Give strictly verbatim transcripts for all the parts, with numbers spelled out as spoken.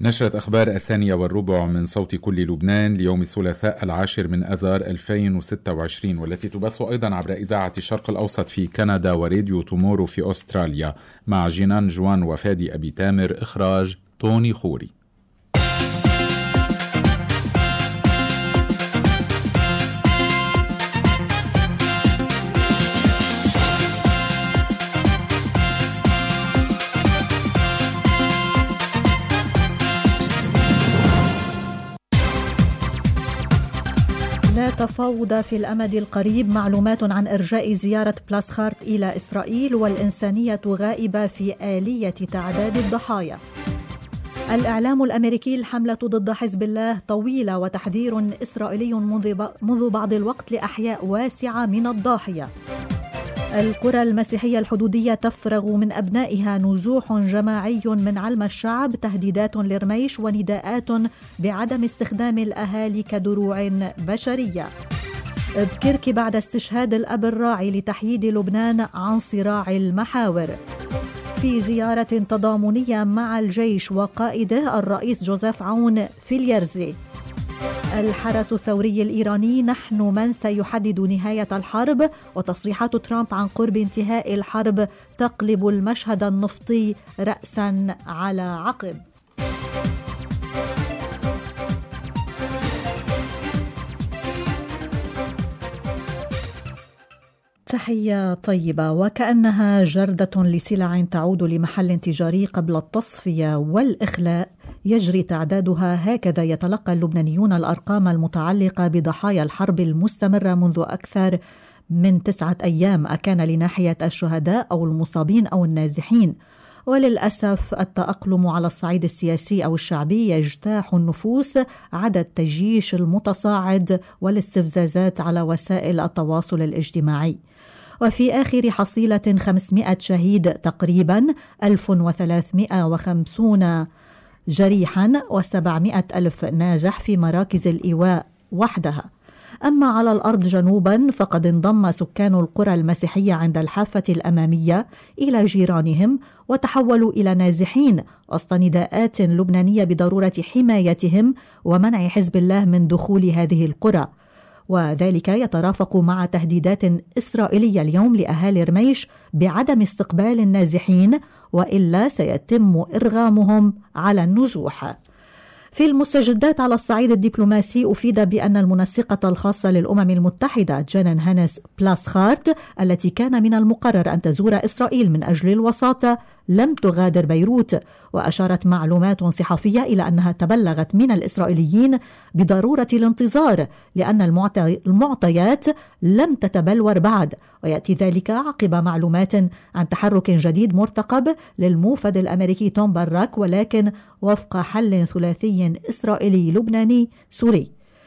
نشرة أخبار الثانية والربع من صوت كل لبنان ليوم الثلاثاء العاشر من أذار ألفين وستة وعشرين، والتي تبث أيضا عبر إذاعة الشرق الأوسط في كندا وراديو تومورو في أستراليا، مع جنان جوان وفادي أبي تامر. إخراج طوني خوري. لا تفاوض في الأمد القريب. معلومات عن إرجاء زيارة بلاسخارت إلى إسرائيل، والإنسانية غائبة في آلية تعداد الضحايا. الإعلام الأمريكي: الحملة ضد حزب الله طويلة، وتحذير إسرائيلي منذ بعض الوقت لأحياء واسعة من الضاحية. القرى المسيحية الحدودية تفرغ من أبنائها. نزوح جماعي من علم الشعب. تهديدات لرميش ونداءات بعدم استخدام الأهالي كدروع بشرية. بكرك بعد استشهاد الأب الراعي لتحييد لبنان عن صراع المحاور. في زيارة تضامنية مع الجيش وقائده الرئيس جوزيف عون في اليرزي. الحرس الثوري الإيراني: نحن من سيحدد نهاية الحرب. وتصريحات ترامب عن قرب انتهاء الحرب تقلب المشهد النفطي رأسا على عقب. تحية طيبة. وكأنها جردة لسلع تعود لمحل تجاري قبل التصفية والإخلاء يجري تعدادها، هكذا يتلقى اللبنانيون الأرقام المتعلقة بضحايا الحرب المستمرة منذ أكثر من تسعة أيام، أكان لناحية الشهداء أو المصابين أو النازحين. وللأسف التأقلم على الصعيد السياسي أو الشعبي يجتاح النفوس عدا التجيش المتصاعد والاستفزازات على وسائل التواصل الاجتماعي. وفي آخر حصيلة خمسمائة شهيد تقريبا، ألف وثلاثمائة وخمسين جريحا، وسبعمائة ألف نازح في مراكز الإيواء وحدها. أما على الأرض جنوبا فقد انضم سكان القرى المسيحية عند الحافة الأمامية إلى جيرانهم وتحولوا إلى نازحين وسط نداءات لبنانية بضرورة حمايتهم ومنع حزب الله من دخول هذه القرى، وذلك يترافق مع تهديدات إسرائيلية اليوم لأهالي رميش بعدم استقبال النازحين وإلا سيتم إرغامهم على النزوح. في المستجدات على الصعيد الدبلوماسي، أفيد بأن المنسقة الخاصة للأمم المتحدة جانان هانس بلاسخارت، التي كان من المقرر أن تزور إسرائيل من أجل الوساطة، لم تغادر بيروت. وأشارت معلومات صحفية إلى أنها تبلغت من الإسرائيليين بضرورة الانتظار لأن المعطيات لم تتبلور بعد، ويأتي ذلك عقب معلومات عن تحرك جديد مرتقب للموفد الأمريكي توم باراك، ولكن وفق حل ثلاثي إسرائيلي لبناني سوري.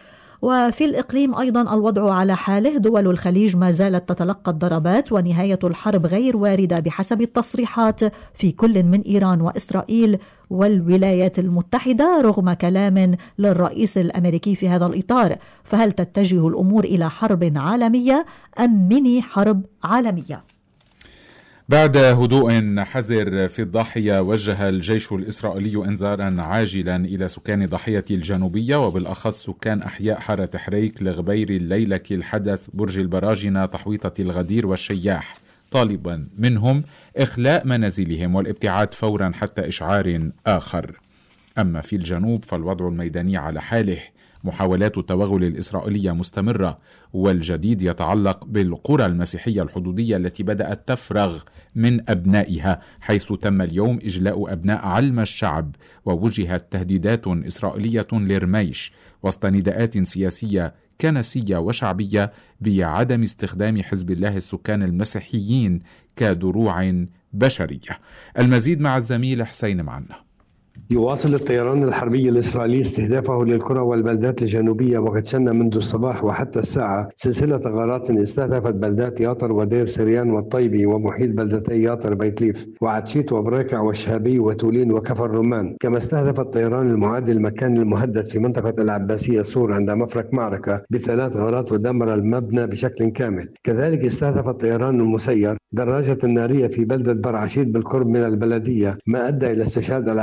وفي الإقليم أيضا الوضع على حاله. دول الخليج ما زالت تتلقى الضربات، ونهاية الحرب غير واردة بحسب التصريحات في كل من إيران وإسرائيل والولايات المتحدة رغم كلام للرئيس الأمريكي في هذا الإطار. فهل تتجه الأمور إلى حرب عالمية أم ميني حرب عالمية؟ بعد هدوء حذر في الضاحية، وجه الجيش الإسرائيلي إنذارا عاجلا إلى سكان ضاحية الجنوبية وبالأخص سكان أحياء حارة حريك لغبير الليلك الحدث برج البراجنة تحويطة الغدير والشياح، طالبا منهم إخلاء منازلهم والابتعاد فورا حتى إشعار آخر. أما في الجنوب فالوضع الميداني على حاله. محاولات التوغل الإسرائيلية مستمرة، والجديد يتعلق بالقرى المسيحية الحدودية التي بدأت تفرغ من أبنائها، حيث تم اليوم إجلاء أبناء علم الشعب، ووجهت تهديدات إسرائيلية لرميش وسط نداءات سياسية كنسية وشعبية بعدم استخدام حزب الله السكان المسيحيين كدروع بشرية. المزيد مع الزميل حسين معنا. يواصل الطيران الحربي الإسرائيلي استهدافه للقرى والبلدات الجنوبية، وقد شن منذ الصباح وحتى الساعة سلسلة غارات استهدفت بلدات ياطر ودير سريان والطيبي ومحيط بلدتي ياطر بيتليف وعتشيت وبريكع والشهابي وتولين وكفر رمان. كما استهدف الطيران المعادي المكان المهدد في منطقة العباسية سور عند مفرق معركة بثلاث غارات ودمر المبنى بشكل كامل. كذلك استهدف الطيران المسير دراجة نارية في بلدة برعشيد بالقرب من البلدية، ما أدى إلى استشهاد العسكري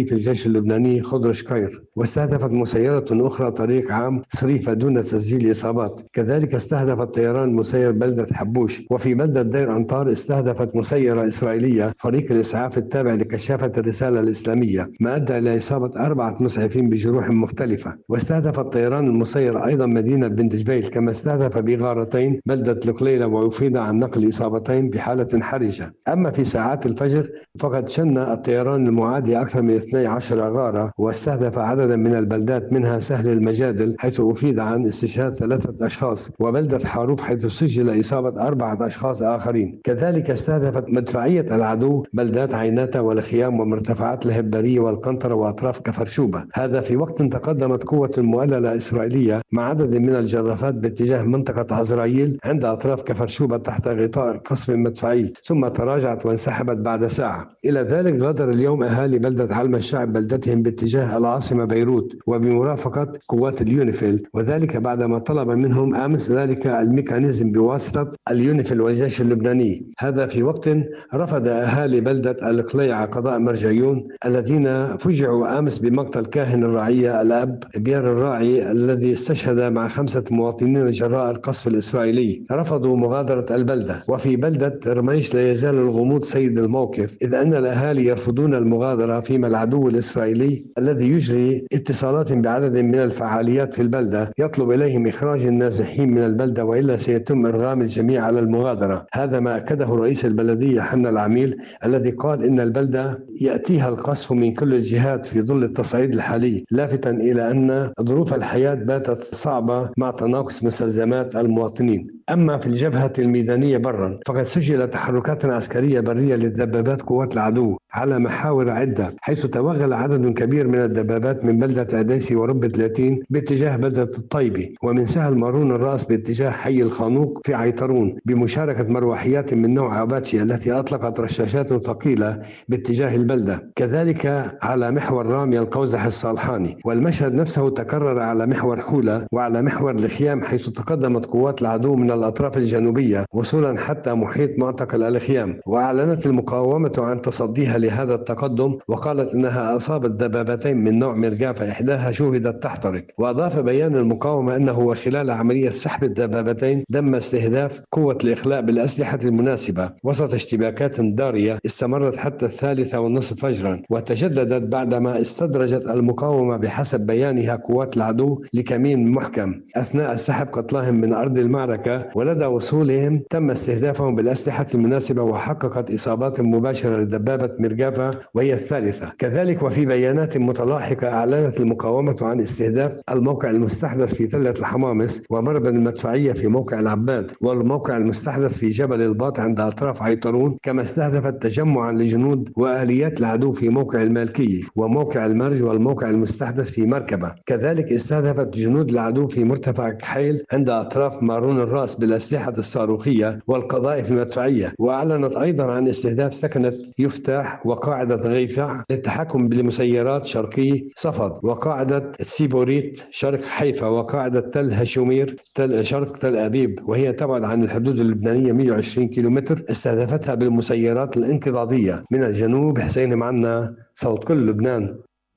في الجيش اللبناني خضر شكير، واستهدفت مسيرة أخرى طريق عام صريفة دون تسجيل إصابات. كذلك استهدفت طيران مسير بلدة حبوش. وفي بلدة دير أنطار استهدفت مسيرة إسرائيلية فريق الإسعاف التابع لكشافة الرسالة الإسلامية، ما أدى إلى إصابة أربعة مسعفين بجروح مختلفة. واستهدف الطيران المسير أيضا مدينة بنت جبيل، كما استهدف بغارتين بلدة القليلة، وأفيد عن نقل إصابتين بحالة حرجة. أما في ساعات الفجر فقد شن الطيران المعادي أكثر من اثنتي عشرة غارة، واستهدف عددا من البلدات منها سهل المجادل حيث أفيد عن استشهاد ثلاثة أشخاص، وبلدة حاروف حيث سجل إصابة أربعة أشخاص آخرين. كذلك استهدفت مدفعية العدو بلدات عيناتا والخيام ومرتفعات الهبارية والقنطرة وأطراف كفرشوبة، هذا في وقت تقدمت قوة مؤللة إسرائيلية مع عدد من الجرافات باتجاه منطقة عزرائيل عند أطراف كفرشوبة تحت غطاء قصف مدفعي، ثم تراجعت وانسحبت بعد ساعة. إلى ذلك غادر اليوم أهالي بلدة علم الشعب بلدتهم باتجاه العاصمة بيروت وبمرافقة قوات اليونيفيل، وذلك بعدما طلب منهم أمس ذلك الميكانيزم بواسطة اليونيفيل والجيش اللبناني. هذا في وقت رفض أهالي بلدة القليعة قضاء مرجعيون الذين فجعوا أمس بمقتل كاهن الرعية الأب بيار الراعي الذي استشهد مع خمسة مواطنين جراء القصف الإسرائيلي، رفضوا مغادرة البلدة. وفي بلدة رميش لا يزال الغموض سيد الموقف، إذ أن الأهالي يرفضون المغادرة، فيما العدو الإسرائيلي الذي يجري اتصالات بعدد من الفعاليات في البلدة يطلب إليهم إخراج النازحين من البلدة، وإلا سيتم إرغام الجميع على المغادرة. هذا ما أكده رئيس البلدية حنا العميل الذي قال إن البلدة يأتيها القصف من كل الجهات في ظل التصعيد الحالي، لافتا إلى أن ظروف الحياة باتت صعبة مع تناقص مستلزمات المواطنين. أما في الجبهة الميدانية برا فقد سجل تحركات عسكرية برية للدبابات قوات العدو على محاور عدة، حيث توغل عدد كبير من الدبابات من بلدة عديسي وربة لاتين باتجاه بلدة الطيبي، ومن سهل مارون الرأس باتجاه حي الخانوق في عيطرون، بمشاركة مروحيات من نوع أباتشي التي أطلقت رشاشات ثقيلة باتجاه البلدة. كذلك على محور رامي القوزح الصالحاني. والمشهد نفسه تكرر على محور حولة وعلى محور الخيام، حيث تقدمت قوات العدو من الأطراف الجنوبية وصولا حتى محيط معتقل الخيام. وأعلنت المقاومة عن تصديها لهذا التقدم، وقالت إنها أصابت دبابتين من نوع مرجافة إحداها شوهدت تحترق. وأضاف بيان المقاومة أنه وخلال عملية سحب الدبابتين تم استهداف قوة الإخلاء بالأسلحة المناسبة وسط اشتباكات دارية استمرت حتى الثالثة والنصف فجرا، وتجددت بعدما استدرجت المقاومة بحسب بيانها قوات العدو لكمين محكم أثناء سحب قتلاهم من أرض المعركة، ولدى وصولهم تم استهدافهم بالأسلحة المناسبة وحققت إصابات مباشرة لدبابة مرجافة وهي الثالثة. كذلك وفي بيانات متلاحقة أعلنت المقاومة عن استهداف الموقع المستحدث في تلة الحمامس ومربد المدفعية في موقع العباد، والموقع المستحدث في جبل الباط عند أطراف عيطرون، كما استهدفت تجمعا لجنود وآليات العدو في موقع المالكي وموقع المرج والموقع المستحدث في مركبة. كذلك استهدفت جنود العدو في مرتفع كحيل عند أطراف مارون الرأس بالأسلحة الصاروخية والقذائف المدفعية. وأعلنت أيضا عن استهداف سكنة يفتح وقاعدة غيفع للتحكم بالمسيرات شرقي صفد، وقاعدة سيبوريت شرق حيفا، وقاعدة تل هشومير تل شرق تل أبيب، وهي تبعد عن الحدود اللبنانية مئة وعشرين كيلومتر، استهدفتها بالمسيرات الانقضاضية من الجنوب. حسين معنا، صوت كل لبنان.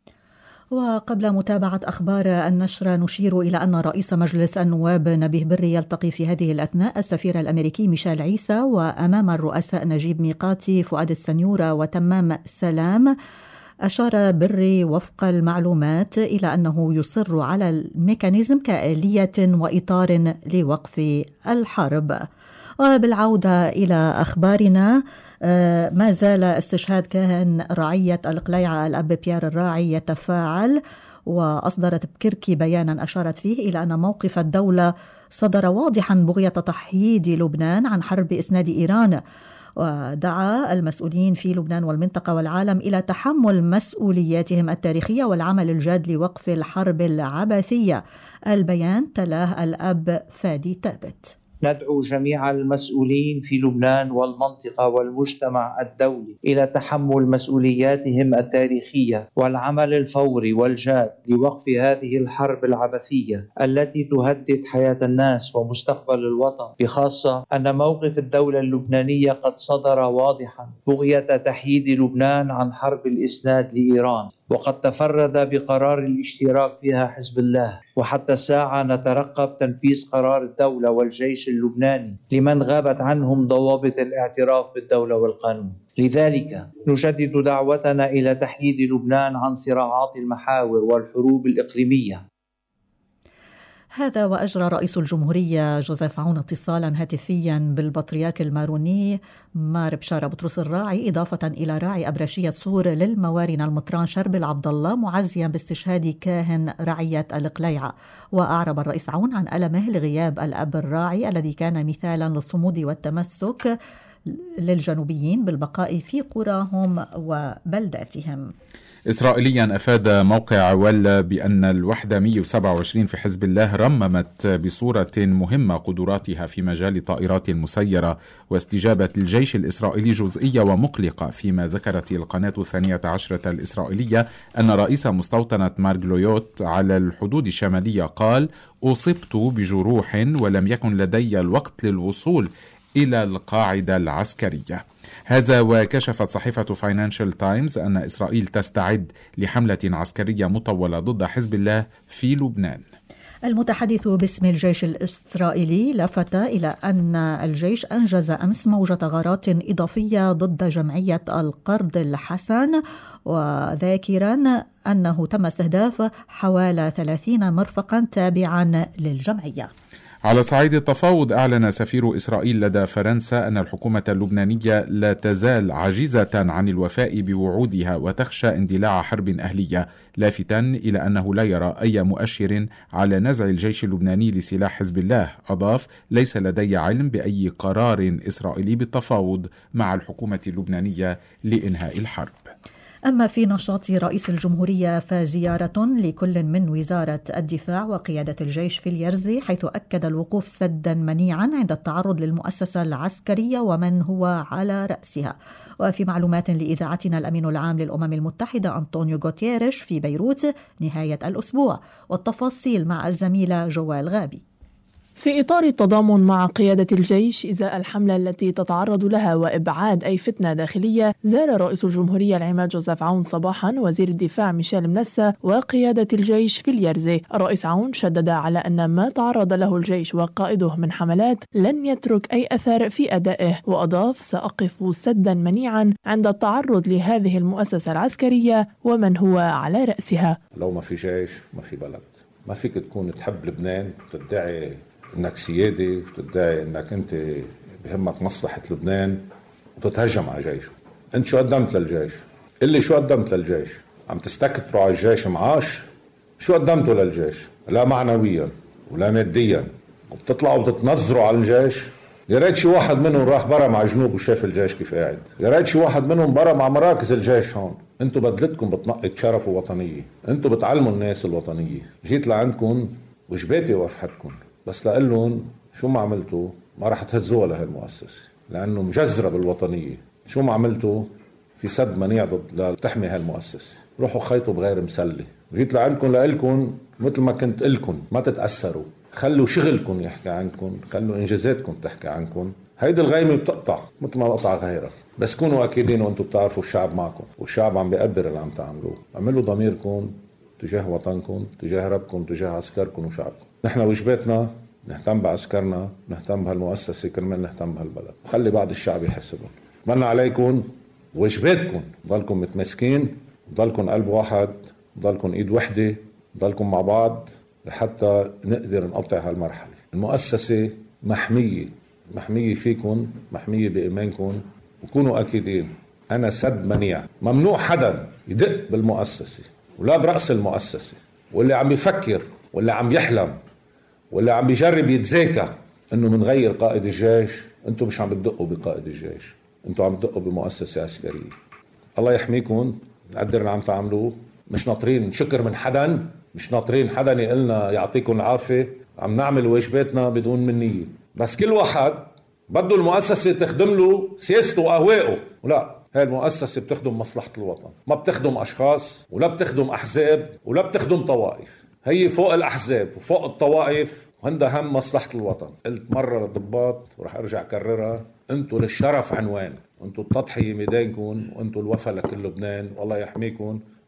وقبل متابعة أخبار النشرة نشير إلى أن رئيس مجلس النواب نبيه بري يلتقي في هذه الأثناء السفير الأمريكي ميشيل عيسى، وأمام الرؤساء نجيب ميقاتي فؤاد السنيورة وتمام سلام. أشار بري وفق المعلومات إلى أنه يصر على الميكانيزم كآلية وإطار لوقف الحرب. وبالعودة إلى أخبارنا، ما زال استشهاد كاهن رعية القليعة الأب بيار الراعي يتفاعل، وأصدرت بكركي بيانا أشارت فيه إلى أن موقف الدولة صدر واضحا بغية تحييد لبنان عن حرب إسناد إيران، ودعا المسؤولين في لبنان والمنطقة والعالم إلى تحمل مسؤولياتهم التاريخية والعمل الجاد لوقف الحرب العبثية. البيان تلاه الأب فادي ثابت. ندعو جميع المسؤولين في لبنان والمنطقة والمجتمع الدولي إلى تحمل مسؤولياتهم التاريخية والعمل الفوري والجاد لوقف هذه الحرب العبثية التي تهدد حياة الناس ومستقبل الوطن، بخاصة أن موقف الدولة اللبنانية قد صدر واضحا بغية تحييد لبنان عن حرب الإسناد لإيران. وقد تفرد بقرار الاشتراك فيها حزب الله، وحتى الساعة نترقب تنفيذ قرار الدولة والجيش اللبناني لمن غابت عنهم ضوابط الاعتراف بالدولة والقانون. لذلك نجدد دعوتنا إلى تحييد لبنان عن صراعات المحاور والحروب الإقليمية. هذا وأجرى رئيس الجمهورية جوزيف عون اتصالا هاتفيا بالبطريرك الماروني مار بشارة بطرس الراعي، إضافة إلى راعي أبرشية صور للموارنة المطران شربل عبد الله، معزيا باستشهاد كاهن رعية القليعة. وأعرب الرئيس عون عن ألمه لغياب الأب الراعي الذي كان مثالا للصمود والتمسك للجنوبيين بالبقاء في قراهم وبلداتهم. إسرائيليا أفاد موقع ولا بأن الوحدة مئة وسبعة وعشرين في حزب الله رممت بصورة مهمة قدراتها في مجال الطائرات المسيرة واستجابة الجيش الإسرائيلي جزئية ومقلقة، فيما ذكرت القناة الثانية عشرة الإسرائيلية أن رئيس مستوطنة مارغلويوت على الحدود الشمالية قال: أصبت بجروح ولم يكن لدي الوقت للوصول إلى القاعدة العسكرية. هذا وكشفت صحيفة فاينانشال تايمز أن إسرائيل تستعد لحملة عسكرية مطولة ضد حزب الله في لبنان. المتحدث باسم الجيش الإسرائيلي لفت إلى أن الجيش أنجز أمس موجة غارات إضافية ضد جمعية القرض الحسن، وذاكرا أنه تم استهداف حوالي ثلاثين مرفقا تابعا للجمعية. على صعيد التفاوض، أعلن سفير إسرائيل لدى فرنسا أن الحكومة اللبنانية لا تزال عاجزة عن الوفاء بوعودها وتخشى اندلاع حرب أهلية، لافتا إلى أنه لا يرى أي مؤشر على نزع الجيش اللبناني لسلاح حزب الله. أضاف: ليس لدي علم بأي قرار إسرائيلي بالتفاوض مع الحكومة اللبنانية لإنهاء الحرب. أما في نشاط رئيس الجمهورية فزيارة لكل من وزارة الدفاع وقيادة الجيش في اليرزي، حيث أكد الوقوف سدا منيعا عند التعرض للمؤسسة العسكرية ومن هو على رأسها. وفي معلومات لإذاعتنا الأمين العام للأمم المتحدة أنطونيو غوتيريش في بيروت نهاية الأسبوع، والتفاصيل مع الزميلة جوال غابي. في إطار التضامن مع قيادة الجيش إزاء الحملة التي تتعرض لها وإبعاد أي فتنة داخلية، زار رئيس الجمهورية العماد جوزيف عون صباحا وزير الدفاع ميشيل منسى وقيادة الجيش في اليرزي. الرئيس عون شدد على أن ما تعرض له الجيش وقائده من حملات لن يترك أي أثر في أدائه، وأضاف: سأقف سدا منيعا عند التعرض لهذه المؤسسة العسكرية ومن هو على رأسها. لو ما في جيش ما في بلد. ما فيك تكون تحب لبنان وتدعي انك سيادي وتدعي انك انت بهمك مصلحة لبنان وتتهجم على جيشه. انت شو قدمت للجيش؟ اللي شو قدمت للجيش؟ عم تستكتروا على الجيش معاش؟ شو قدمتوا للجيش؟ لا معنويا ولا ماديا، وبتطلعوا وبتتنظروا على الجيش. يا ريت شي واحد منهم راح برا مع جنوب وشاف الجيش كيف قاعد. يا ريت شي واحد منهم برا مع مراكز الجيش هون. انتوا بدلتكم بتنقط شرف ووطنية، انتوا بتعلموا الناس الوطنية. جيت لعندكم وجباتي وافحتكم، بس لقلن شو ما عملتوا ما راح تهزوها لهالمؤسسة، لأنه مجزرة بالوطنية. شو ما عملتوا في سد منيع ضد لتحمي هالمؤسسة. روحوا خيطوا بغير مسلة. جيت لعندكم لقلكم مثل ما كنت قلكم، ما تتأثروا، خلوا شغلكم يحكي عنكم، خلوا إنجازاتكم تحكي عنكم. هيدي الغيمة بتقطع مثل ما بقطع غيرها، بس كونوا أكيدين وأنتم بتعرفوا الشعب معكم، والشعب عم بيقدر اللي عم تعملوه. عملوا ضميركم تجاه وطنكم، تجاه ربكم، تجاه عسكركم وشعبكم. نحن واجباتنا نهتم بعسكرنا، نهتم بهالمؤسسة، كرمال نهتم بهالبلد، وخلي بعض الشعب يحسبون. اتمنى عليكم واجباتكم ضلكم متمسكين، ضلكم قلب واحد، ضلكم ايد وحدة، ضلكم مع بعض لحتى نقدر نقطع هالمرحلة. المؤسسة محمية، محمية فيكم، محمية بإيمانكم، وكونوا أكيدين أنا سد منيع. ممنوع حدا يدق بالمؤسسة ولا برأس المؤسسة، واللي عم يفكر واللي عم يحلم واللي عم بيجرب يتذاكى انه منغير قائد الجيش، انتم مش عم بتدقوا بقائد الجيش، انتم عم تدقوا بمؤسسة عسكرية. الله يحميكم، نقدر اللي عم تعملوه، مش ناطرين شكر من حدا، مش ناطرين حدا يقلنا يعطيكم العافية، عم نعمل واجباتنا بدون منية. بس كل واحد بده المؤسسة تخدم له سياسته وأهواءه، ولا هاي المؤسسة بتخدم مصلحة الوطن، ما بتخدم أشخاص ولا بتخدم أحزاب ولا بتخدم طوائف. هي فوق الأحزاب وفوق الطوائف، وعندها هم مصلحة الوطن. قلت مرة للضباط ورح أرجع كررها: أنتوا للشرف عنوان، أنتوا التضحية ميدانكم، وأنتوا الوفا لكل لبنان، والله يحميكم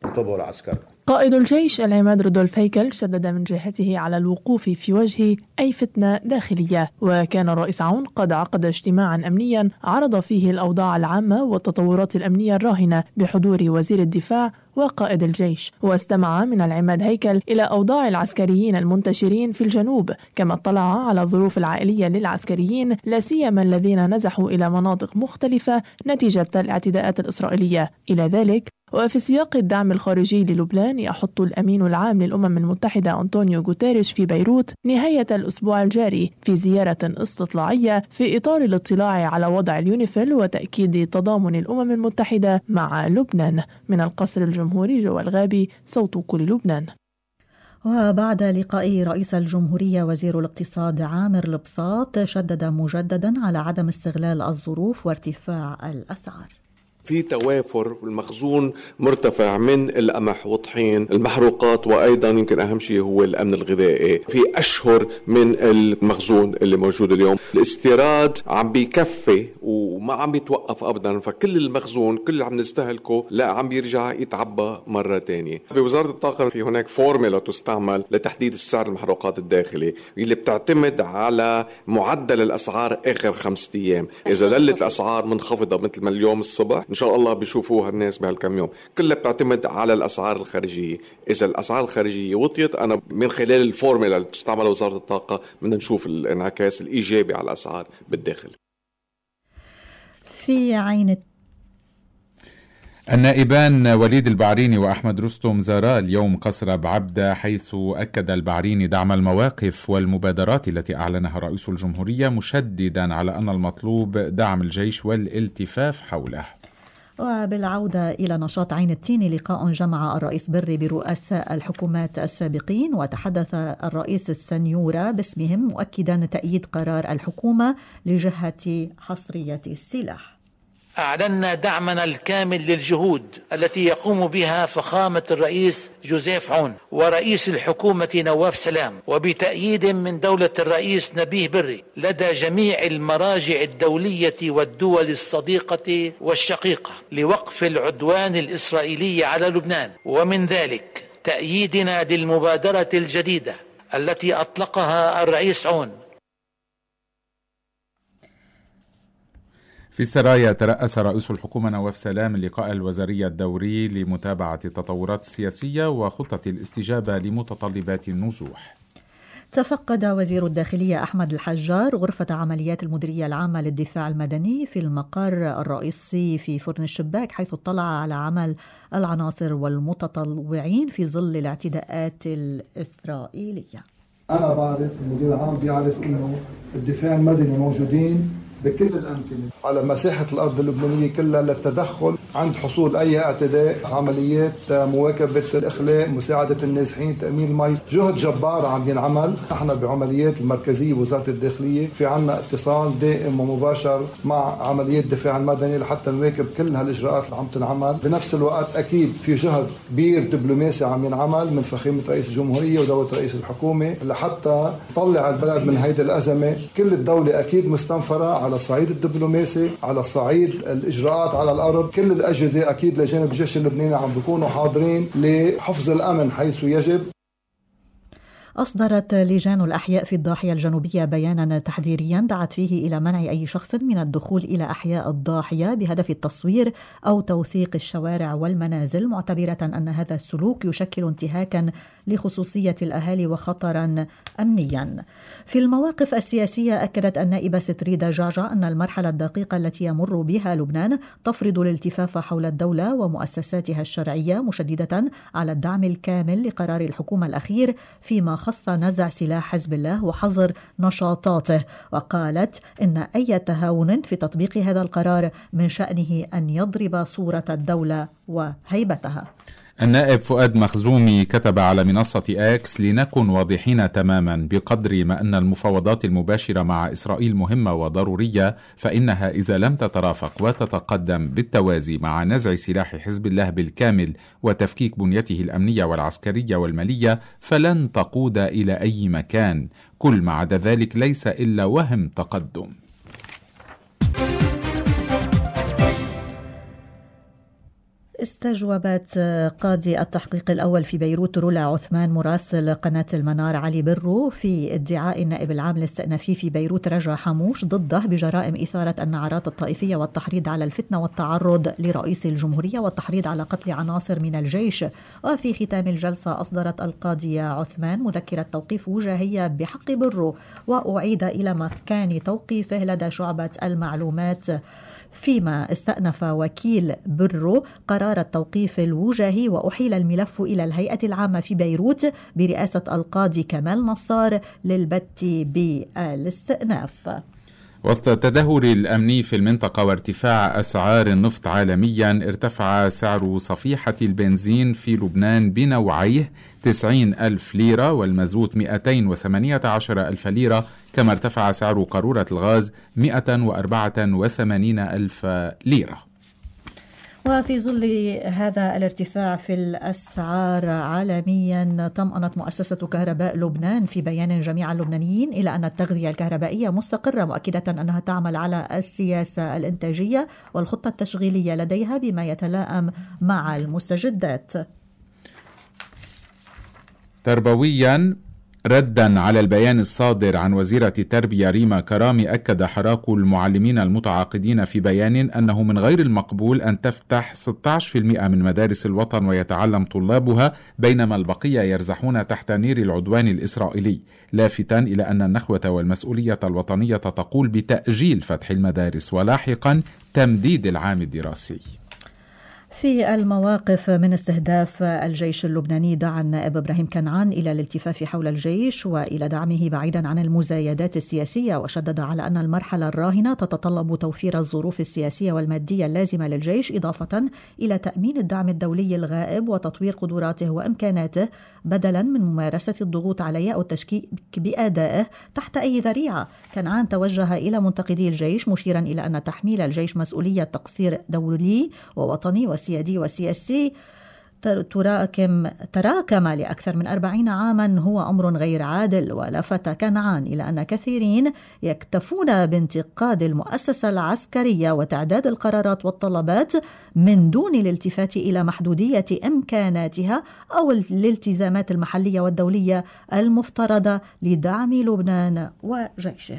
انتبهوا لعسكركم. قائد الجيش العماد رودولف هيكل شدد من جهته على الوقوف في وجه أي فتنة داخلية، وكان الرئيس عون قد عقد اجتماعا أمنيا عرض فيه الأوضاع العامة والتطورات الأمنية الراهنة بحضور وزير الدفاع وقائد الجيش، واستمع من العماد هيكل إلى أوضاع العسكريين المنتشرين في الجنوب، كما اطلع على الظروف العائلية للعسكريين لا سيما الذين نزحوا إلى مناطق مختلفة نتيجة الاعتداءات الإسرائيلية. إلى ذلك وفي سياق الدعم الخارجي للبنان يحط الأمين العام للأمم المتحدة أنطونيو غوتيريش في بيروت نهاية الأسبوع الجاري في زيارة استطلاعية في إطار الاطلاع على وضع اليونيفيل وتأكيد تضامن الأمم المتحدة مع لبنان. من القصر الجمهوري جوال غابي، صوت كل لبنان. وبعد لقاء رئيس الجمهورية وزير الاقتصاد عامر البساط شدد مجددا على عدم استغلال الظروف وارتفاع الأسعار. في توافر في المخزون مرتفع من القمح والطحين المحروقات، وأيضا يمكن أهم شيء هو الأمن الغذائي في أشهر من المخزون اللي موجود اليوم. الاستيراد عم بيكفي وما عم بيتوقف أبدا، فكل المخزون كل اللي عم نستهلكه لا عم بيرجع يتعبى مرة تانية. بوزارة الطاقة في هناك فورمولا تستعمل لتحديد السعر المحروقات الداخلي اللي بتعتمد على معدل الأسعار آخر خمسة أيام. إذا ظلت الأسعار منخفضة مثل ما اليوم الصبح إن شاء الله بيشوفوها الناس بهالكم يوم، كلها بتعتمد على الأسعار الخارجية. إذا الأسعار الخارجية وطيت، أنا من خلال الفورمولا اللي تستعمل وزارة الطاقة بدنا نشوف الانعكاس الإيجابي على الأسعار بالداخل. في عين النائبان وليد البعريني وأحمد رستم زارا اليوم قصر بعبدة، حيث أكد البعريني دعم المواقف والمبادرات التي أعلنها رئيس الجمهورية، مشددا على أن المطلوب دعم الجيش والالتفاف حوله. وبالعودة إلى نشاط عين التين، لقاء جمع الرئيس بري برؤساء الحكومات السابقين، وتحدث الرئيس السنيورة باسمهم مؤكدا تأييد قرار الحكومة لجهة حصرية السلاح. أعلنا دعمنا الكامل للجهود التي يقوم بها فخامة الرئيس جوزيف عون ورئيس الحكومة نواف سلام، وبتأييد من دولة الرئيس نبيه بري لدى جميع المراجع الدولية والدول الصديقة والشقيقة لوقف العدوان الإسرائيلي على لبنان، ومن ذلك تأييدنا للمبادرة الجديدة التي أطلقها الرئيس عون. في السرايا، ترأس رئيس الحكومة نواف سلام اللقاء الوزاري الدوري لمتابعة التطورات السياسية وخطة الاستجابة لمتطلبات النزوح. تفقد وزير الداخلية أحمد الحجار غرفة عمليات المديرية العامة للدفاع المدني في المقر الرئيسي في فرن الشباك، حيث اطلع على عمل العناصر والمتطوعين في ظل الاعتداءات الإسرائيلية. أنا بعرف، المدير العام بيعرف إنه الدفاع المدني موجودين بكل الأمكنة على مساحة الأرض اللبنانية كلها للتدخل عند حصول أي اعتداء، عمليات مواكبة الإخلاء، مساعدة النازحين، تأمين المي. جهد جبار عم ينعمل. نحن بعمليات المركزية وزارة الداخلية في عنا اتصال دائم ومباشر مع عمليات الدفاع المدني لحتى نواكب كل هالإجراءات اللي عم تنعمل. بنفس الوقت أكيد في جهد كبير دبلوماسي عم ينعمل من فخامة رئيس الجمهورية ودولة رئيس الحكومة لحتى تطلع البلد من هيدي الأزمة. كل الدولة أكيد مستنفرة على الصعيد الدبلوماسي، على الصعيد الإجراءات على الأرض. كل الأجهزة أكيد لجانب الجيش اللبناني عم بيكونوا حاضرين لحفظ الأمن حيث يجب. أصدرت لجان الأحياء في الضاحية الجنوبية بيانا تحذيريا دعت فيه إلى منع أي شخص من الدخول إلى أحياء الضاحية بهدف التصوير أو توثيق الشوارع والمنازل، معتبرة أن هذا السلوك يشكل انتهاكا لخصوصية الأهالي وخطرا أمنيا. في المواقف السياسية، أكدت النائبة ستريدا جعجع أن المرحلة الدقيقة التي يمر بها لبنان تفرض الالتفاف حول الدولة ومؤسساتها الشرعية، مشددة على الدعم الكامل لقرار الحكومة الأخير فيما خص نزع سلاح حزب الله وحظر نشاطاته. وقالت إن أي تهاون في تطبيق هذا القرار من شأنه أن يضرب صورة الدولة وهيبتها. النائب فؤاد مخزومي كتب على منصة آكس: لنكن واضحين تماما، بقدر ما أن المفاوضات المباشرة مع إسرائيل مهمة وضرورية، فإنها إذا لم تترافق وتتقدم بالتوازي مع نزع سلاح حزب الله بالكامل وتفكيك بنيته الأمنية والعسكرية والمالية، فلن تقود إلى أي مكان. كل ما عدا ذلك ليس إلا وهم تقدم. استجوبت قاضي التحقيق الأول في بيروت رولا عثمان مراسل قناة المنار علي برو في ادعاء النائب العام الاستئنافي في بيروت رجا حموش ضده بجرائم إثارة النعرات الطائفية والتحريض على الفتنة والتعرض لرئيس الجمهورية والتحريض على قتل عناصر من الجيش. وفي ختام الجلسة أصدرت القاضية عثمان مذكرة توقيف وجاهية بحق برو، وأعيد إلى مكان توقيفه لدى شعبة المعلومات، فيما استأنف وكيل برو قرار التوقيف الوجاهي وأحيل الملف إلى الهيئة العامة في بيروت برئاسة القاضي كمال نصار للبت بالاستئناف. وسط التدهور الأمني في المنطقة وارتفاع أسعار النفط عالميا، ارتفع سعر صفيحة البنزين في لبنان بنوعيه تسعين ألف ليرة والمازوت مئتين وثمانية عشر ألف ليرة، كما ارتفع سعر قارورة الغاز مئة وأربعة وثمانين ألف ليرة. وفي ظل هذا الارتفاع في الأسعار عالميا، طمأنت مؤسسة كهرباء لبنان في بيان جميع اللبنانيين إلى أن التغذية الكهربائية مستقرة، مؤكدة أنها تعمل على السياسة الإنتاجية والخطة التشغيلية لديها بما يتلائم مع المستجدات. تربويا، ردا على البيان الصادر عن وزيرة التربية ريما كرامي، أكد حراك المعلمين المتعاقدين في بيان أنه من غير المقبول أن تفتح ستة عشر بالمئة من مدارس الوطن ويتعلم طلابها، بينما البقية يرزحون تحت نير العدوان الإسرائيلي، لافتا إلى أن النخوة والمسؤولية الوطنية تقول بتأجيل فتح المدارس ولاحقا تمديد العام الدراسي. في المواقف من استهداف الجيش اللبناني، دعا النائب إبراهيم كنعان إلى الالتفاف حول الجيش وإلى دعمه بعيدا عن المزايدات السياسية، وشدد على أن المرحلة الراهنة تتطلب توفير الظروف السياسية والمادية اللازمة للجيش، إضافة إلى تأمين الدعم الدولي الغائب وتطوير قدراته وإمكاناته بدلا من ممارسة الضغوط عليه أو التشكيك بأدائه تحت أي ذريعة. كنعان توجه إلى منتقدي الجيش مشيرا إلى أن تحميل الجيش مسؤولية تقصير دولي ووطني وسيادي وسياسي تراكم تراكم لأكثر من أربعين عاما هو أمر غير عادل. ولفت كنعان إلى أن كثيرين يكتفون بانتقاد المؤسسة العسكرية وتعداد القرارات والطلبات من دون الالتفات إلى محدودية إمكاناتها أو الالتزامات المحلية والدولية المفترضة لدعم لبنان وجيشه.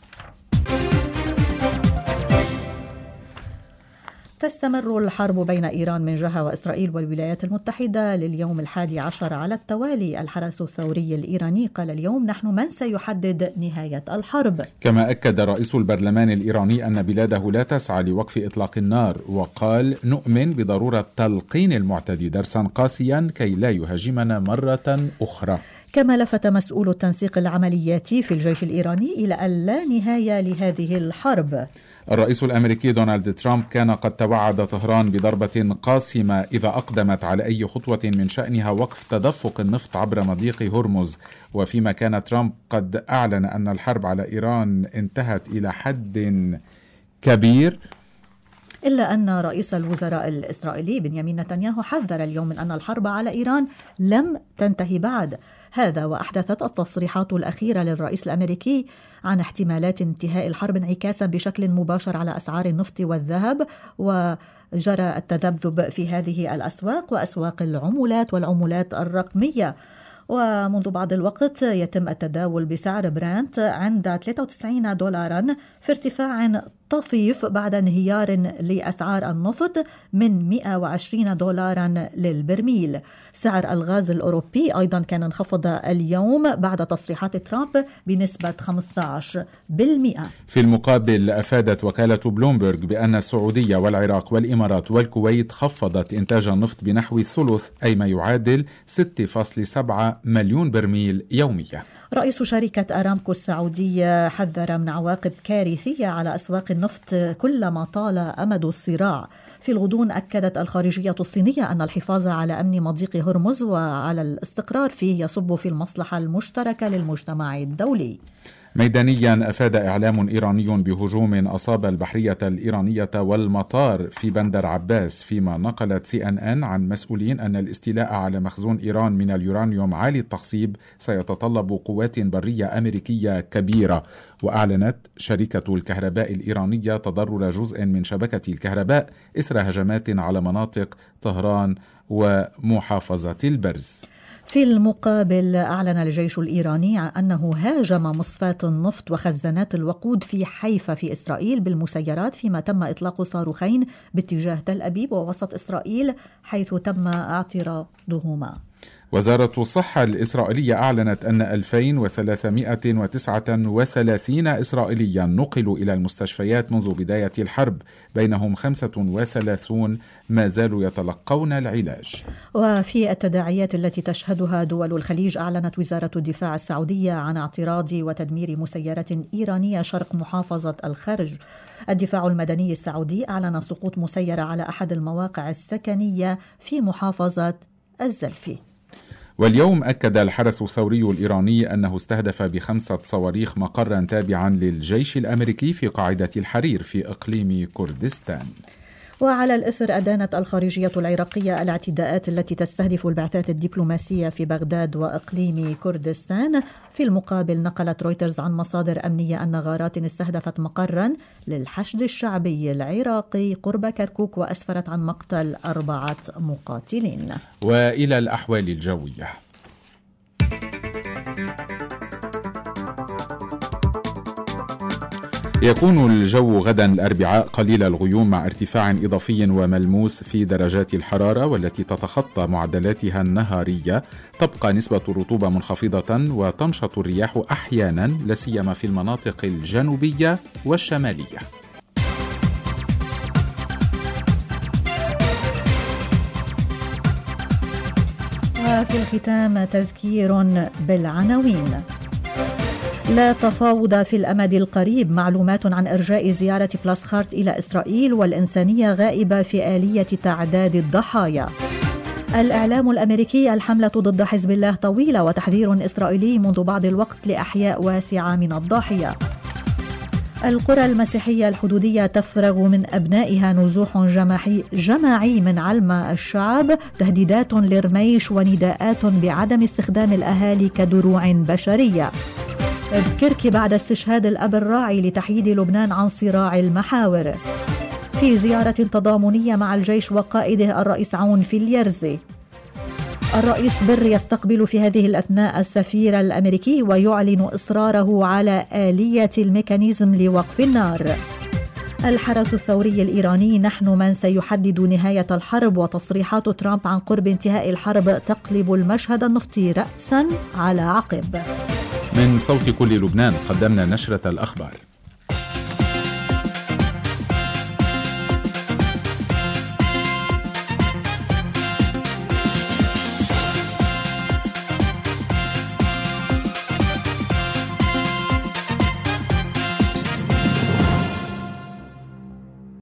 تستمر الحرب بين إيران من جهة وإسرائيل والولايات المتحدة لليوم الحادي عشر على التوالي. الحرس الثوري الإيراني قال اليوم: نحن من سيحدد نهاية الحرب. كما أكد رئيس البرلمان الإيراني أن بلاده لا تسعى لوقف إطلاق النار، وقال: نؤمن بضرورة تلقين المعتدي درسا قاسيا كي لا يهاجمنا مرة أخرى. كما لفت مسؤول التنسيق العملياتي في الجيش الإيراني إلى أن لا نهاية لهذه الحرب. الرئيس الأمريكي دونالد ترامب كان قد توعد طهران بضربة قاسمة إذا أقدمت على أي خطوة من شأنها وقف تدفق النفط عبر مضيق هرمز، وفيما كان ترامب قد أعلن أن الحرب على إيران انتهت إلى حد كبير، إلا أن رئيس الوزراء الإسرائيلي بنيامين نتنياهو حذر اليوم من أن الحرب على إيران لم تنتهي بعد. هذا وأحدثت التصريحات الأخيرة للرئيس الأمريكي عن احتمالات انتهاء الحرب انعكاسا بشكل مباشر على أسعار النفط والذهب، وجرى التذبذب في هذه الأسواق وأسواق العملات والعملات الرقمية. ومنذ بعض الوقت يتم التداول بسعر برنت عند ثلاثة وتسعين دولارا في ارتفاع طفيف بعد انهيار لأسعار النفط من مئة وعشرين دولارا للبرميل. سعر الغاز الأوروبي أيضا كان انخفض اليوم بعد تصريحات ترامب بنسبة خمسة عشر بالمئة. في المقابل، أفادت وكالة بلومبرغ بأن السعودية والعراق والإمارات والكويت خفضت إنتاج النفط بنحو ثلث، أي ما يعادل ستة فاصلة سبعة مليون برميل يوميا. رئيس شركة أرامكو السعودية حذر من عواقب كارثية على أسواق النفط كلما طال أمد الصراع. في الغضون أكدت الخارجية الصينية أن الحفاظ على أمن مضيق هرمز وعلى الاستقرار فيه يصب في المصلحة المشتركة للمجتمع الدولي. ميدانيا أفاد إعلام إيراني بهجوم أصاب البحرية الإيرانية والمطار في بندر عباس، فيما نقلت سي أن أن عن مسؤولين أن الاستيلاء على مخزون إيران من اليورانيوم عالي التخصيب سيتطلب قوات برية أمريكية كبيرة. وأعلنت شركة الكهرباء الإيرانية تضرر جزء من شبكة الكهرباء إثر هجمات على مناطق طهران ومحافظة البرز. في المقابل أعلن الجيش الإيراني أنه هاجم مصفاة النفط وخزانات الوقود في حيفا في إسرائيل بالمسيرات، فيما تم إطلاق صاروخين باتجاه تل أبيب ووسط إسرائيل حيث تم اعتراضهما. وزارة الصحة الإسرائيلية أعلنت أن ألفين وثلاثمائة وتسعة وثلاثين إسرائيليا نقلوا إلى المستشفيات منذ بداية الحرب، بينهم خمسة وثلاثون ما زالوا يتلقون العلاج. وفي التداعيات التي تشهدها دول الخليج، أعلنت وزارة الدفاع السعودية عن اعتراض وتدمير مسيرات إيرانية شرق محافظة الخرج. الدفاع المدني السعودي أعلن سقوط مسيرة على أحد المواقع السكنية في محافظة الزلفي. واليوم أكد الحرس الثوري الإيراني أنه استهدف بخمسة صواريخ مقرا تابعا للجيش الأمريكي في قاعدة الحرير في إقليم كردستان. وعلى الإثر أدانت الخارجية العراقية الاعتداءات التي تستهدف البعثات الدبلوماسية في بغداد وإقليم كردستان. في المقابل نقلت رويترز عن مصادر أمنية أن غارات استهدفت مقرا للحشد الشعبي العراقي قرب كركوك وأسفرت عن مقتل أربعة مقاتلين. وإلى الأحوال الجوية. يكون الجو غدا الأربعاء قليل الغيوم مع ارتفاع إضافي وملموس في درجات الحرارة والتي تتخطى معدلاتها النهارية. تبقى نسبة الرطوبة منخفضة وتنشط الرياح أحيانا لاسيما في المناطق الجنوبية والشمالية. وفي الختام تذكير بالعناوين. لا تفاوض في الأمد القريب، معلومات عن إرجاء زيارة بلاسخارت إلى إسرائيل والإنسانية غائبة في آلية تعداد الضحايا. الإعلام الأمريكي: الحملة ضد حزب الله طويلة، وتحذير إسرائيلي منذ بعض الوقت لأحياء واسعة من الضاحية. القرى المسيحية الحدودية تفرغ من أبنائها نزوح جماعي, جماعي من علم الشعب، تهديدات لرميش ونداءات بعدم استخدام الأهالي كدروع بشرية. بكركي بعد استشهاد الأب الراعي لتحييد لبنان عن صراع المحاور. في زيارة تضامنية مع الجيش وقائده الرئيس عون في اليرزي. الرئيس بر يستقبل في هذه الأثناء السفير الأمريكي ويعلن إصراره على آلية الميكانيزم لوقف النار. الحرس الثوري الإيراني: نحن من سيحدد نهاية الحرب، وتصريحات ترامب عن قرب انتهاء الحرب تقلب المشهد النفطي رأسا على عقب. من صوت كل لبنان قدمنا نشرة الأخبار.